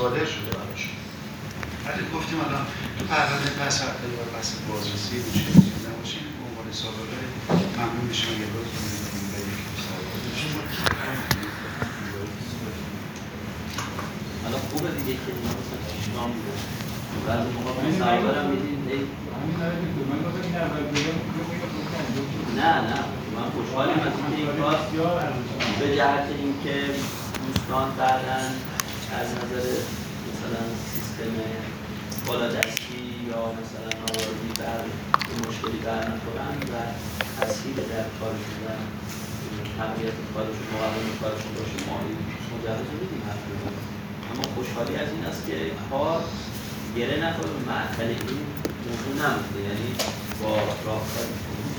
صادر شده براشون. ولی گفتیم الان تو پرونده پس هفته یا پس بازرسی مشکل زیاد نباشیم به عنوان سابقه ممنون میشم یه روز کنیم به یک حالا خوبه دیگه که اینا مثلا پیشنام میده بعضی موقع من سوابر هم میدیم نه من خوشحالیم از این کار به جهت اینکه دوستان بعداً از نظر مثلا سیستم بالادستی یا مثلا نواردی بر مشکلی بر نخورن و تسهیل در کارشون و تقویت کارشون مقوم کارشون باشه ما مجوز میدیم حتما. اما خوشحالی از این است که کار گره نخوره و معطل این موضوع نمونده، یعنی با راهکاری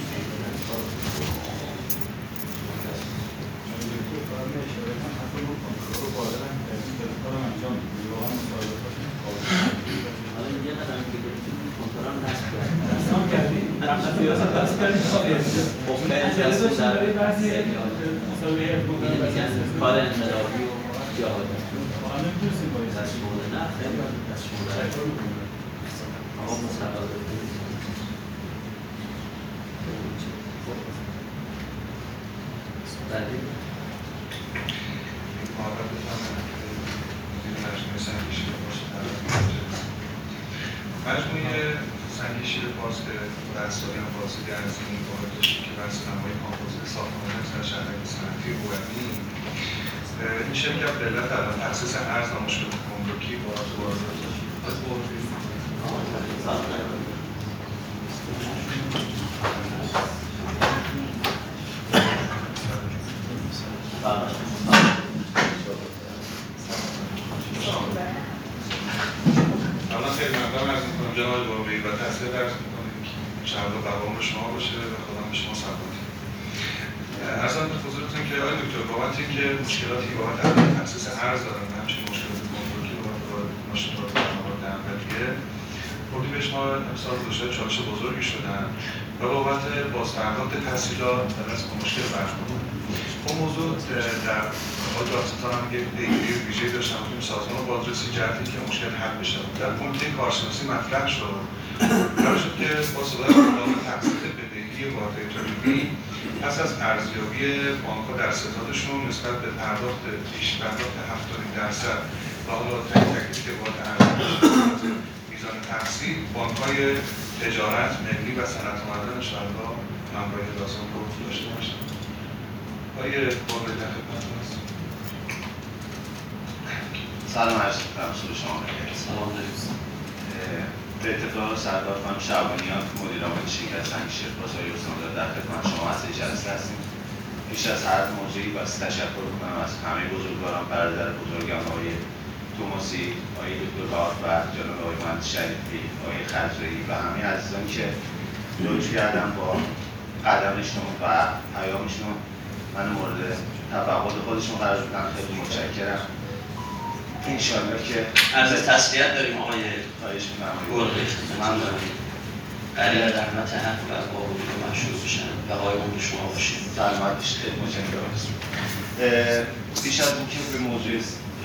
حالا یه قدم که گرفتیم کنترل نصب کردیم کار انقلابی و جهادی دستمونه نه خیلی دستمونه آقا مصطفی بعدی مجموعه سنگ شیر فارس که در سالیان فارسی گرزینی باید داشتی که بر سینمای کامپوزیت ساختمان در شهرک صنعتی رومی این شرکت به علت الان تأسیس ارز و مشکلات گمرکی وارد خیلی ممنون عرض می‌کنم جناب بابی و تحصیل درس می‌کنیم که شهر بقام شما باشه و خدا به شما سلامت. ارزم به حضورتون که آقای دکتر بابت اینکه مشکلاتی بابت تأسیس ارز دارن و همچنین مشکلات گمرکی بابت ماشین‌ها در اولیه اردیبهشت ماه امسال دچار چالش بزرگی شدن و بابت بازپرداخت تحصیلات در از مشکل برخوردن. اون موضوع در حال دادستان هم یک پیگیری ویژه‌ای داشتم توی سازمان بازرسی جهتی که مشکل حل بشه. در کمیته کارشناسی مطرح شد قرار شد که با صدای اعلام تقسیط بدهی واحدهای تولیدی پس از ارزیابی بانک‌ها در ستادشون نسبت به پرداخت پیش پرداخت 70% و حالا تکلیفی که باید ارزیابی میزان تقسیط بانک‌های تجارت، ملی و صنعت معدن انشاءالله همراهی لازم رو داشته باشن. آقای بابی در خدمتتون هستم. سلام عرض می‌کنم صبح شما بخیر. سلام علیکم. به اتفاق سردار خانم شعبانیان مدیر عامل شرکت سنگ شیر فارس استان در خدمت شما از این جلسه هستیم. پیش از هر موضوعی واسه تشکر می‌کنم از همه بزرگواران برادر بزرگان آقای توماسی، آقای دکتر بهار و جناب آقای مهندس شریفی، آقای خضری و همه عزیزان که لطف کردن با قدمشون و پیامشون من مورد تفقد خودشون قرار بدن. خیلی متشکرم. انشاءالله که از تسلیت داریم آقای خواهش می‌کنم. ممنون. قلیل رحمت حق و با وجود مشروع بشن و قایمون شما باشید. سلامت باشید. خیلی متشکرم. پیش از اینکه به موضوع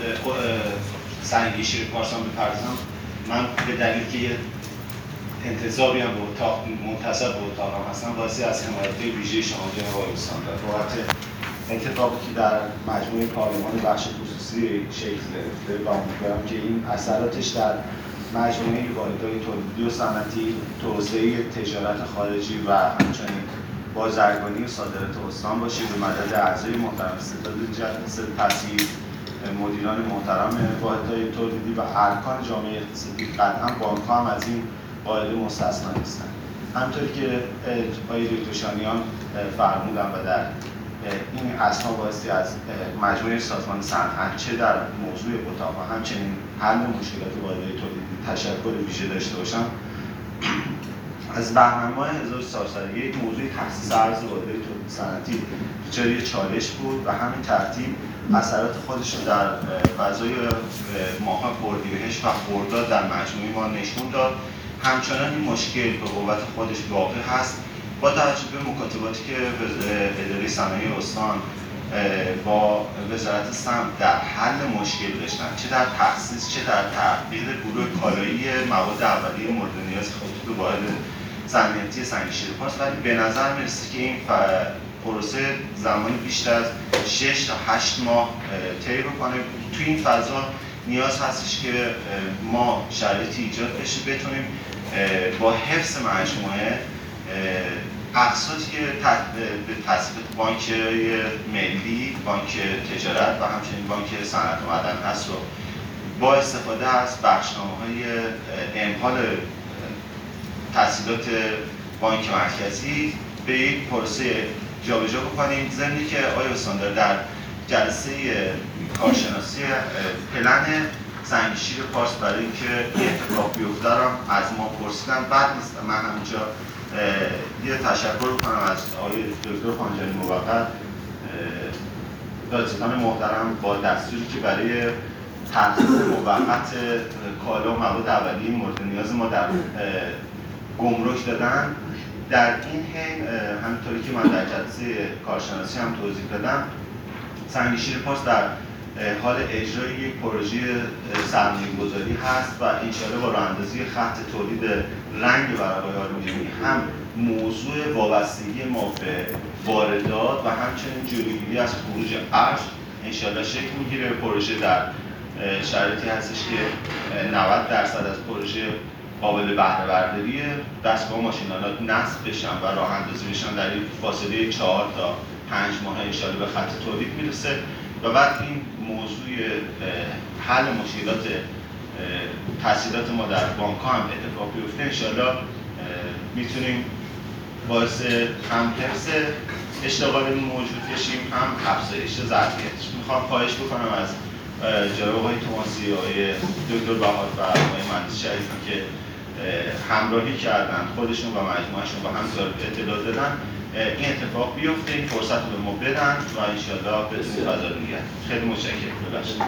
سنگ شیر فارسان بپردازم، من به دلیل که یه انتظاری هم به اتاق منتسب به اتاقم هستم واسه از حمایت ویژه شما جناب آقای استان بابت اتفاقی که در مجموعه پارلمان بخش خصوصی شکل گرفته و امیدوارم که این اثراتش در مجموعه واحدهای تولیدی و صنعتی، توسعه تجارت خارجی و همچنین بازرگانی و صادرات استان باشه. به مدد اعضای محترم ستاد جلسه تأسیس، مدیران محترم واحدهای تولیدی و ارکان جامعه اقتصادی، قطعا بانک‌ها هم از این قاعده مستثنا نیستند. همونطوری که آقای دکتر شانیان فرمودن و در این اثنا بایستی از مجموعه سازمان صنعت چه در موضوع اتاق و همچنین حل مشکلات واحدهای تولیدی تشکر ویژه داشته باشم. از بهمن ماه 1401 موضوع تخصیص ارز واحدهای تولید صنعتی دچار چالش بود و همین ترتیب اثرات خودش رو در فضای ماه‌های اردیبهشت و خرداد در مجموعه ما نشون داد. همچنان این مشکل به قوت خودش واقع هست با توجه به مکاتباتی که اداره صنایع استان با وزارت سمت در حل مشکل داشتن، چه در تخصیص چه در تغییر گروه کالایی مواد اولیه مورد نیاز خطوط واحد صنعتی سنگ شیرپارس، ولی به نظر میرسه که این پروسه زمانی بیشتر از 6 تا 8 ماه طی بکنه. توی این فضا نیاز هستش که ما شرایطی ایجاد بشه بتونیم با حفظ مجموعه اقساطی به تصویب بانک ملی، بانک تجارت و همچنین بانک صنعت و معدن هست رو با استفاده از بخشنامه‌های امهال تسهیلات بانک مرکزی به یک پروسه جابجا بکنیم. ضمنی که آقای استاندار در جلسه کارشناسی پلن سنگشیر پارس برای اینکه این اتفاق بیفته رو از ما پرسیدن، بد نیست من همینجا یه تشکر کنم از آقای دکتر خانجانی موقت دادستان محترم با دستوری که برای تخصیص موقت کالا و مواد اولیه مورد نیاز ما در گمرک دادن. در این حین همینطوری که من در جلسه کارشناسی هم توضیح دادم، سنگشیر پارس در حال اجرای یک پروژه سرمایه‌گذاری هست و انشاءالله با راه‌اندازی خط تولید رنگ ورقه‌های آلومینیومی هم موضوع وابستگی ما به واردات و همچنین جلوگیری از خروج ارز انشاءالله شکل میگیره. پروژه در شرایطی هستش که 90% از پروژه قابل بهره برداری دستگاه ماشین‌آلات نصب بشن و راه اندازی بشن در یک فاصله 4 تا 5 ماه انشاءالله به خط تولید میرسه و بعد این موضوع حل مشکلات تسهیلات ما در بانک ها هم اتفاق بیفته انشاءالله میتونیم باعث هم حفظ اشتغال موجود بشیم هم افزایش ظرفیتش. میخوام خواهش بکنم از جناب آقای توماسی، آقای دکتر بهار و آقای مهندس شریفی که همراهی کردن، خودشون و مجموعهشون و همینطور اطلاع دادن، این اتفاق بیفته، این فرصت رو به ما بدن و انشاءالله بتونیم فضا رو نگه. خیلی متشکرم. ببخشید.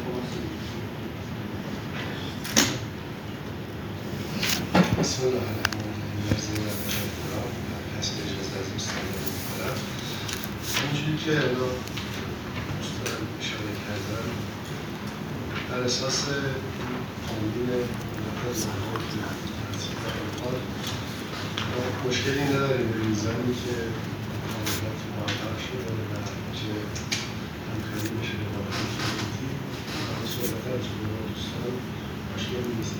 بسم الله الرحمن الرحیم. پس اجازه از دوستان دارم. اونجوری که دوستان اشاره کردن، در اساس قانون مشکلی نداریم به میزانی که قانونات موفق شده و چه همکاری میشه با همکاری و صحبت از دوستان مشکلی نیست.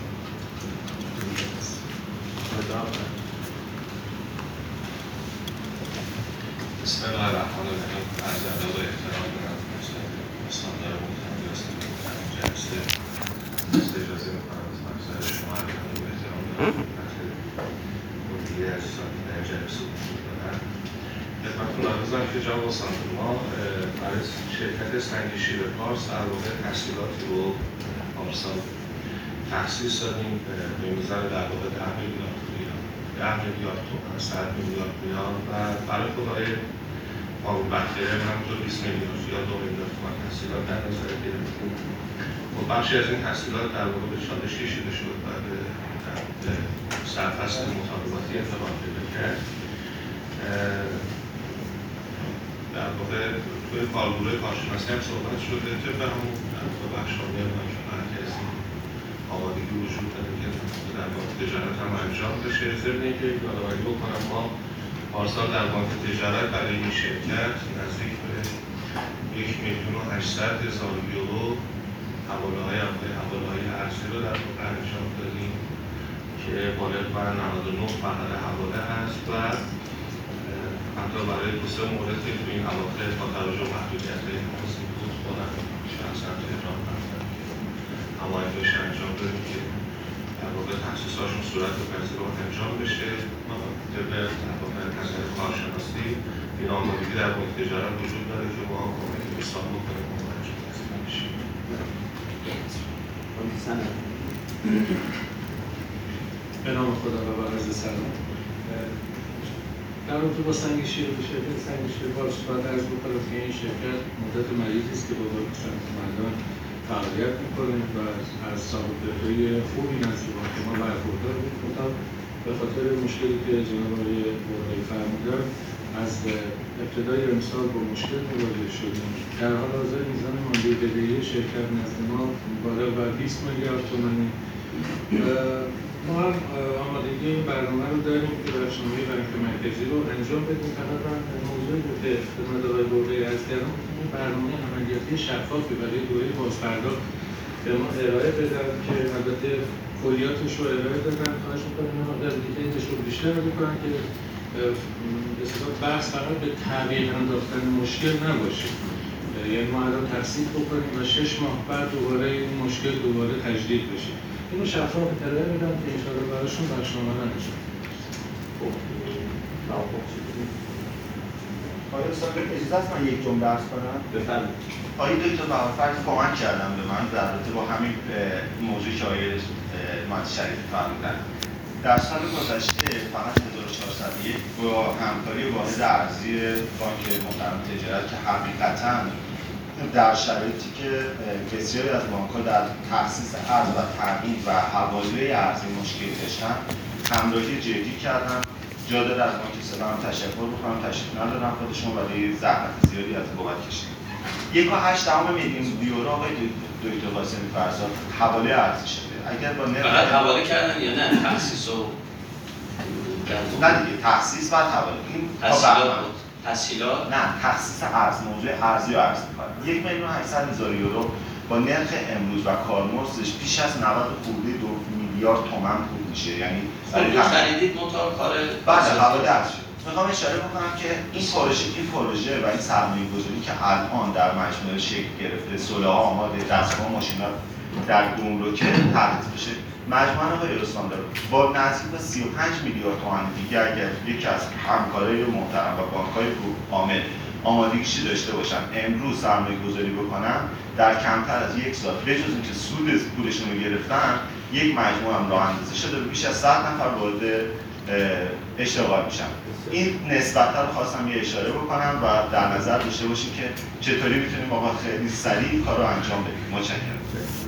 بسم الله الرحمن الرحیم. از ادب و احترام دارم استاندار محترم هستم در این جلسه اجازه میکنم از مقصد شما ادب و احترام دارم دیگه عزیزان که در جلسه حضور دارن خدمتتون عرضم که جناب استاندار ما برای شرکت سنگشیر پارس در واقع تسهیلاتی رو پارسال تخصیص دادیم به میزان در واقع 10 میلیارد تومان 100 میلیارد تومان و برای خودهای قانون بخیره همونطور 20 میلیارد یا 2 میلیارد تومان تسهیلات در نظر گرفتیم و بخشی از این تسهیلات در واقع به چالش کشیده شد و به سرفصل مطالباتی انتقال پیدا کرد. در واقع توی کارگروه کارشناسی هم صحبت شده طبق همون بخش‌های بانک مرکزی آمادگی وجود داره که در بانک تجارت هم انجام بشه. ضمن اینکه یادآوری بکنم ما پارسال در بانک تجارت برای این شرکت نزدیک به 1,800,000 یورو حواله‌های ارزی رو در واقع انجام دادیم که بالغ بر 99 فقط حواله هست و حتی برای 2-3 مورد که تو این اواخر با توجه به محدودیت‌های ماسی بود خودم شخصا تهران رفتم که هماهنگی‌اش انجام دادیم که در واقع تخصیص‌هاشون صورت پذیر رو انجام بشه. طبق در واقع نظر کارشناسی این آمادگی در بانک تجارت وجود داره که ما کمک دوستان بکنیم و انجام بشیم. به نام خدا و با عرض سلام. در رابطه با سنگشیر شرکت سنگشیر پارس باید عرض بکنم که این شرکت مدت مدیدی است که با بانک صنعت معدن فعالیت میکنه و از سابقه‌های خوبی نزد بانک ما برخوردار بود. به خاطر مشکلی که جناب آقای فرمودن از ابتدای امسال با مشکل مواجه شدیم. در حال حاضر میزان مالی بدهی شرکت نزد ما بالغ بر 20 میلیارد تومانی. ما هم آمادگی این برنامه رو داریم که بخشنامه بانک مرکزی رو انجام بدیم. فقط من موضوعی رو که خدمت آقای برده‌ای عرض کردم، این برنامه عملیاتی شفافی برای دوره بازپرداخت به ما ارائه بدن که البته کلیاتش رو ارائه دادن. خواهش می‌کنم ما در دیتیلش رو بیشتر بکنن که به صورت بحث فقط به تعویق انداختن مشکل نباشه. یعنی ما الان تصدیق بکنیم و 6 ماه بعد دوباره این مشکل دوباره تجدید بشه. اینو شفاف ارائه بدم که انشاءالله براشون بخشنامه نشه. آقای استاد اجازه است من یک جمله عرض کنم؟ بفرمایید. آقای دکتر بهارفرد کمک کردم به من در رابطه با همین موضوع که آقای مهندس شریفی فرمودن. در سال گذشته فقط 1401 با همکاری واحد ارزی بانک محترم تجارت که حقیقتاً در شرایطی که بسیاری از بانک‌ها در تخصیص ارز و تامین و حواله ارزی مشکل داشتن، همراهی جدی کردن. جا داره از بانک سلام تشکر بکنم، تشریف ندارم خودشون ولی زحمت زیادی از بابت کشیدن. 1.8 میلیون یورو آقای دکتر قاسمی فرزاد حواله ارزی شده. اگر با نرخ فقط حواله کردن یا نه تخصیص و نه دیگه تخصیص بعد حواله. این تسهیلات نه تخصیص ارز، موضوع ارزی رو عرض می‌کنم. 1,800,000 یورو با نرخ امروز و کارمزدش بیش از 90 خورده 2 میلیارد تومان پول میشه. یعنی خودتون خریدید موتور کار بعد حواله ارز شد. میخوام اشاره بکنم که این پروژه و این سرمایه‌گذاری که الان در مجموعه شکل گرفته، صلح‌ها آماده، دستگاه ماشینا در گمرک تحقیق بشه، مجموعه آقای رستم‌دار با نزدیک به 35 میلیارد تومان دیگه اگر یکی از همکارای محترم و بانک‌های عامل آمادگیشی داشته باشن امروز سرمایه‌گذاری بکنن، در کمتر از یک سال بجز اینکه سود پولشون رو گرفتن، یک مجموعه هم راه اندازی شده و بیش از 100 نفر وارد اشتغال میشن. این نسبت رو خواستم یه اشاره بکنم و در نظر داشته باشیم که چطوری میتونیم آقا خیلی سریع کار رو انجام بدیم. متشکرم.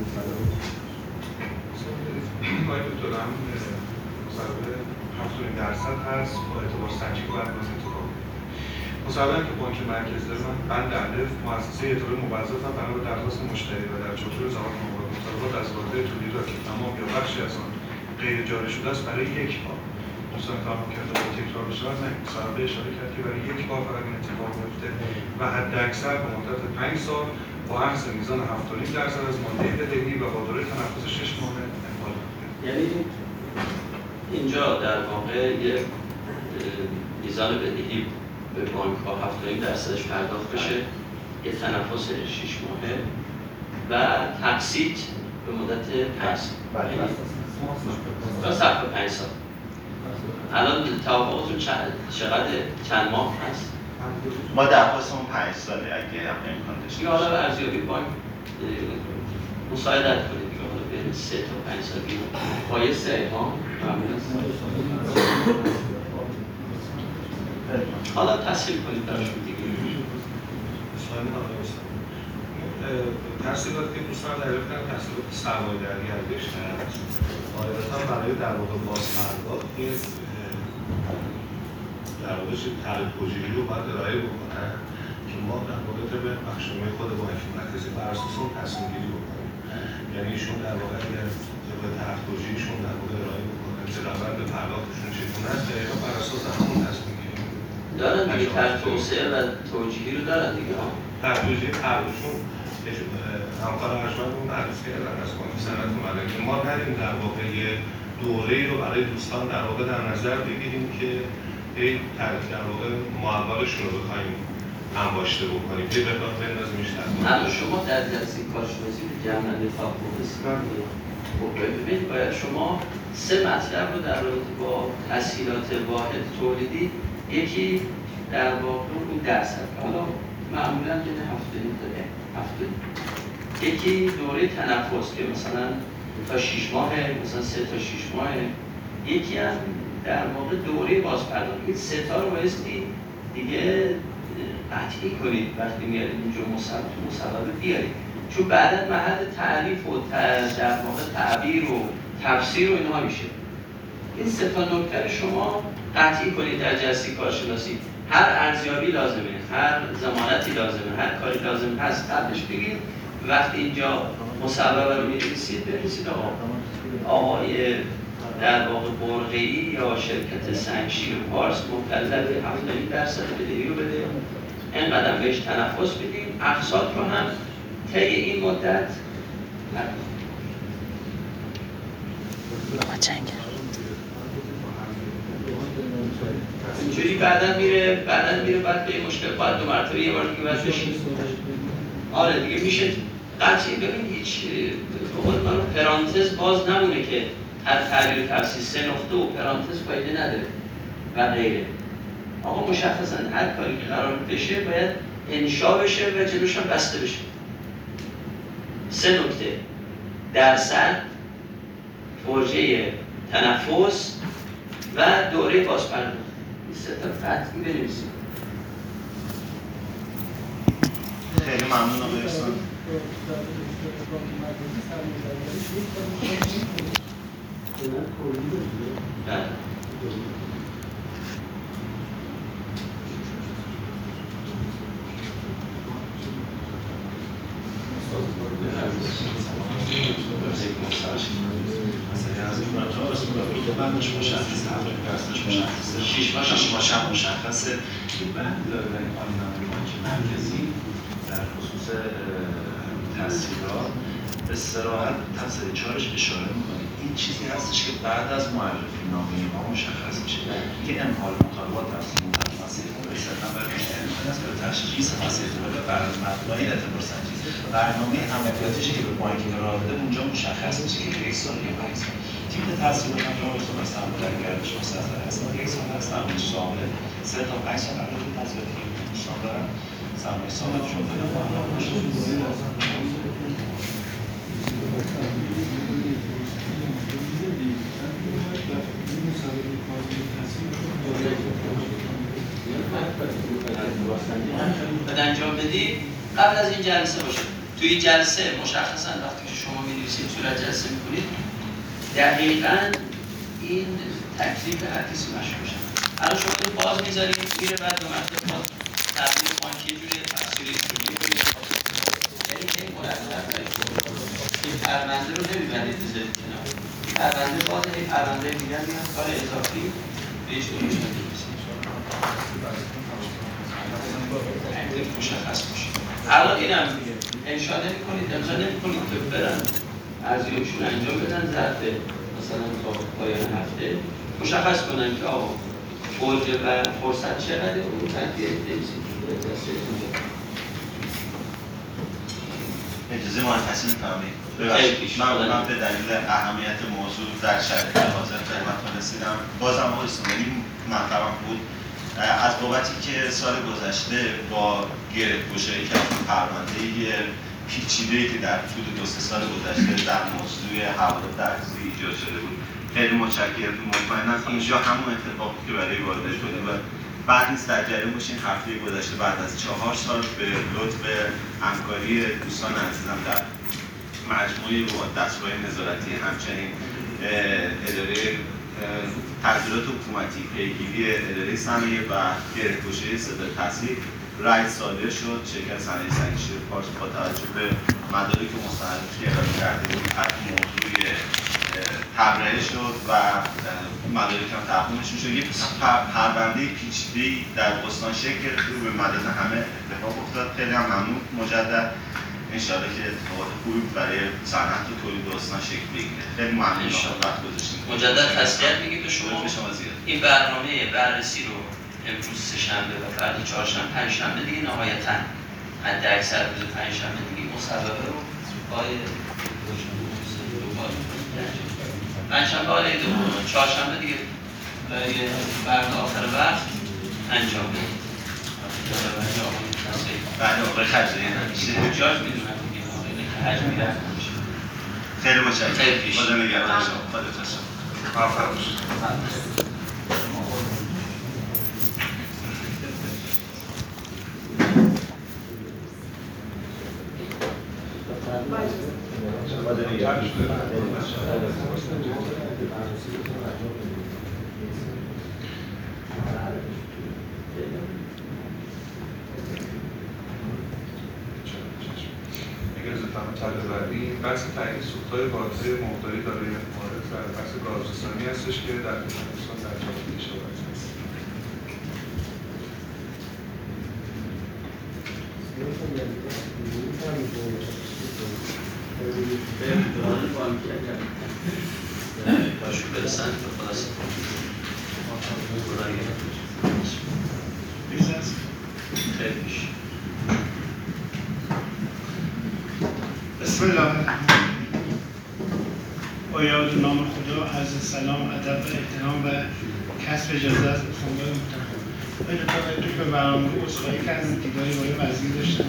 آقای دکتر هم مصاحبه 70% هست با اعتبار سنجی باید باز انتخاب کنیم. مصاحبه که بانک مرکزی داره من در الف مؤسسه اطلاع موظف هم بنا به درخواست مشتری و در چوکور ضوابط مطالبات از واحد تولید را که تمام یا بخشی از آن غیر جاری شده است برای یک بار دوستان کار کرده با تکرار بشه نه مصاحبه اشاره کرد که برای یک بار فقط این اتفاق میفته و حداکثر به مدت 5 سال با اخذ میزان 7.5% از ماده بدهی و با دوره تنفس 6 ماه اعمال. یعنی اینجا در واقع یک میزان بدهی به بانک ها 7.5% پرداخت بشه، یه تنفس 6 ماهه و تقسیط به مدت 5 سال. تا صرف 5 سال. الان توافقتون چند ماه هست؟ ما درخواستمون 5 ساله اگه هم امکان داشته دیگه حالا ارزیابی بانک مساعدت کنید دیگه حالا بین 3 تا 5 سال دیگه پایسته ها حالا تسهیل کنید براشون دیگه. تحصیلاتی که دوستان دریافت کردن تحصیلات سرمایه‌داری ارزشی هست. قاعدتاً برای در واقع بازپرداخت در واقع تعریف گزینی رو باید ارائه بکنن که ما در واقع طبق بخشنامه خود بانک مرکزی بر اساس اون تصمیم گیری بکنیم. یعنی ایشون در واقع اگر طبق طرح توجیهشون در واقع ارائه بکنن که روند پرداختشون چگونه است دقیقاً بر اساس همون تصمیم گیری دارن دیگه طرح توسعه و توجیهی رو دارن دیگه ها. طرح توجیه طرحشون همکار ارشد رو معرفی کردن از بانک صنعت مدنی. ما ندیم در واقع یه دوره‌ای رو برای دوستان در واقع در نظر بگیریم که این در واقع معولشون رو بخوایم انباشته بکنیم که بخواد بندازیمش در الان شما در جلسه کارشناسی به جمعنده فاکتورسیان ببینید باید شما 3 مطلب رو در رابطه با تسهیلات واحد تولیدی، یکی در واقع اون درصد حالا معمولا بین 70 یکی دوره تنفس که مثلا تا 6 ماهه، مثلا 3 تا 6 ماهه، یکی هم در واقع دوره بازپرداخت. این 3 تا رو بایستی دیگه قطعی کنید وقتی میارید اینجا مصوبه بیارید، چون بعدا محل تعریف و در واقع تعبیر و تفسیر و اینها میشه. این 3 تا نکته شما قطعی کنید در جلسه کارشناسی. هر ارزیابی لازمه، هر ضمانتی لازمه، هر کاری لازم هست قبلش بگید. وقتی اینجا مصوبه رو می‌نویسید بنویسید آقای در واقع برقعی یا شرکت سنگشیر پارس مکلف 70% بدهی رو بده، اینقدر بهش تنفس بدیم، اقساط رو هم طی این مدت اینجوری بعدا میره بعد به مشکل باید 2 مرتبه یه بار دیگه باید بشید. آره دیگه میشه قطعی. ببین هیچ پرانتز باز نمونه که هر تغییر تفسیر 3 نقطه و پرانتز فایده نداره و غیره. آقا مشخصا هر کاری که قرار بشه باید انشا بشه و جلوش هم بسته بشه. 3 نکته: درصد، پروژه تنفس و دوره بازپرداخت. این 3 تا قطعی بنویسید. خیلی ممنون آقای استاد. بندش مشخصه، هفتش مشخصه، 6 ماهش هم مشخصه. این بند داره در قانون بانک مرکزی در خصوص تسهیلات به صراحت تفسیر 4ش اشاره می‌کنه. این چیزی هستش که بعد از معرفی نامه ما مشخص میشه که امحال مطالبات تفسیر مسئله رسالت برای است برای تشخیص مسئله بر مبنای اعتبار سنجی برنامه عملیاتیش که به بانک ارائه بده اونجا مشخص میشه که 1 سال یا 5 سال تیم تحصیلات هم رو رسول هستن در گردش مستظر هستن 1 سال هستن شامل 3 تا 5 سال قرار بود تحصیلاتی که دوستان دارن سرمایه سالتشون دارن با هم باشه. باید انجام بدید قبل از این جلسه باشه. توی جلسه مشخصا وقتی که شما می‌نویسید صورت جلسه می‌کنید دقیقاً این تکلیف هر کسی مشروع بشه. الان شما این باز می‌ذارید میره بعد دو مرتبه باز تبدیل بانکی جوری تفسیر کنید. یعنی که مرتب این پرونده رو نمی‌بندید بذارید کنار. این پرونده باز این پرونده دیگر میاد کار اضافی بهش نمی‌شه. مشخص باشه. الان اینم انشاء نمی‌کنید، امضا نمی‌کنید که برن ارزیابیشون انجام بدن ظرف مثلا تا پایان هفته مشخص کنن که آقا اوج و فرصت چقدره و اون تنفیه نمی‌سید. اجازه مرخصی می‌فرمایید. من به دلیل اهمیت موضوع در شرایط حاضر خدمتتون رسیدم. بازم آقای اسماعیلی مطلبم بود از بابتی که سال گذشته با گره‌گشایی که پرونده پیچیده‌ای که در طول 2-3 سال گذشته در موضوع حوادث درگذری ایجاد شده بود خیلی متشکرم. مطمئنم اینجا همون اتفاقی که برای واردات شده و بعد نیست در جریان باشین. هفته گذشته بعد از 4 سال به لطف همکاری دوستان عزیزم در مجموعه دستگاه نظارتی همچنین اداره تغییرات حکومتی، پیگیری اداره صنایع و گره‌گشایی صدر تحصیل رأی صادر شد. شرکت صنایع سنگشیر پارس با توجه به مدارک مستندی که ارائه کرده بود از موضوع تبرئه شد و مدارک هم تقدیمش شد. یک پرونده پیچیده‌ای در استان شکل گرفت و به مدد همه اتفاق افتاد. خیلی هم ممنون مجدد. انشاءالله که اتفاقات خوبی برای صنعت و تولید استان شکل بگیره. خیلی ممنون وقت گذاشتید. مجدد تسلیت میگید به شما. این برنامه بررسی رو امروز سه‌شنبه و فردا چهارشنبه، پنجشنبه دیگه نهایتاً حد اکثر روز پنجشنبه دیگه مصوبه رو پای پنجشنبه آره چهارشنبه دیگه فردا آخر وقت انجام بدید. بله آقای خجری همیشه جاج میدونم دیگه آقای خجری میرفت میشه. خیلی متشکرم. خدا نگهدار شما. خدا تشکر. موفق باشید. Thank you. علاوه بر این بحث تعیین سوخت‌های واحدهای مقداری دارای مورد در بحث گازرسانی هستش که در خدمت دوستان در جواب اشاره هست. به امتحان بانکی اگر باشون برسن به خلاص خیلی میشه. بسم الله الرحمن الرحیم. با یاد و نام خدا، عرض سلام، ادب و احترام و کسب اجازه از استاندار محترم. باید تا به برنامه عذرخواهی کردم، دیداری با یه وزیر داشتم.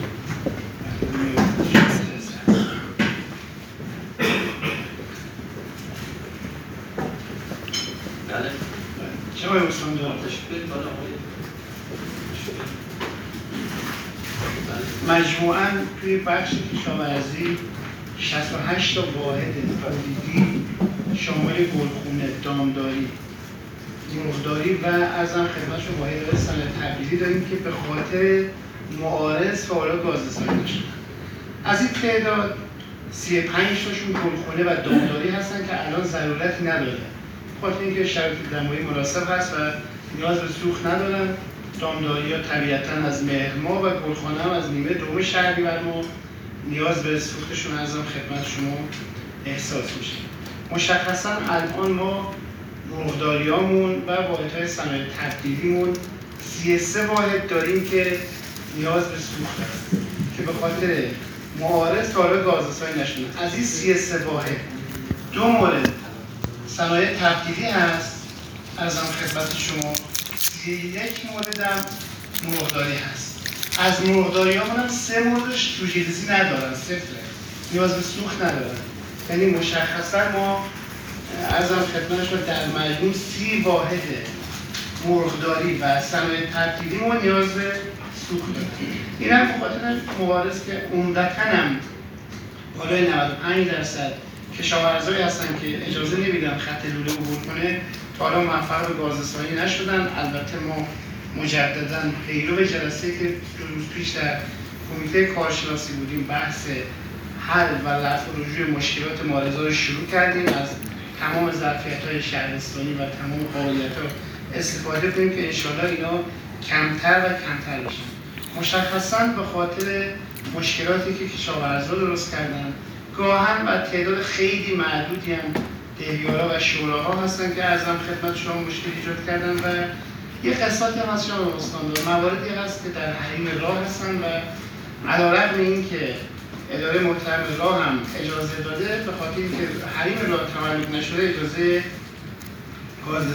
بله. چه باید استاندار؟ تشکیل بالا مجموعاً توی بخش کشاورزی 68 تا واحد تولیدی شامل گلخونه، دامداری، مرغداری و ارزم خدمتشون واحدهای صنایع تبدیلی داریم که به خاطر معارض فعالات گازرسانی داشتن. از این تعداد 35 تاشون گلخونه و دامداری هستن که الان ضرورتی نداره، خاطر اینکه شرایط دمویی مناسب هست و نیاز به سوخت ندارن. دامداری ها طبیعتاً از مهر ماه و گلخانه هم از نیمه دوم شهریور ماه نیاز به سوختشون ارزم خدمت شما احساس میشه. مشخصاً الان ما مرغداریامون و واحدهای صنایع تبدیلیمون 33 واحد داریم که نیاز به سوخت دارن که به خاطر معارض تا حالا گازرسانی نشدن. از این 33 واحد 2 مورد صنایع تبدیلی هست ارزم خدمت شما، 31 مورد هم مرغداری هست. از مرغداری ها هم 3 موردش جوجه‌ریزی ندارن، صفره، نیاز به سوخت ندارن. یعنی مشخصا ما ارزم خدمت شما در مجموع 30 واحد مرغداری و صنایع تبدیلی ما نیاز به سوخت دارن. این هم به خاطر مبارز که عمدتاً هم بالای 95% کشاورزایی هستن که اجازه نمیدن خط لوله عبور کنه، تا حالا موفق به گازرسانی نشدن. البته ما مجدداً پیرو جلسه که 2 روز پیش در کمیته کارشناسی بودیم بحث حل و رفع رجوع مشکلات معارضه رو شروع کردیم، از تمام ظرفیت‌های شهرستانی و تمام قابلیت‌ها استفاده کنیم که انشاءالله اینا کمتر و کمتر بشن. مشخصاً به خاطر مشکلاتی که کشاورزا درست کردن، گاهن و تعداد خیلی معدودی هم دهیارا و شوراها هستن که ارزم خدمت شما مشکل ایجاد کردن و یه قسمتی هم از شما استاندار مواردی هست که در حریم راه هستن و علیرغم اینکه اداره محترم راه هم اجازه داده، به خاطر اینکه حریم راه تملک نشده اجازه گاز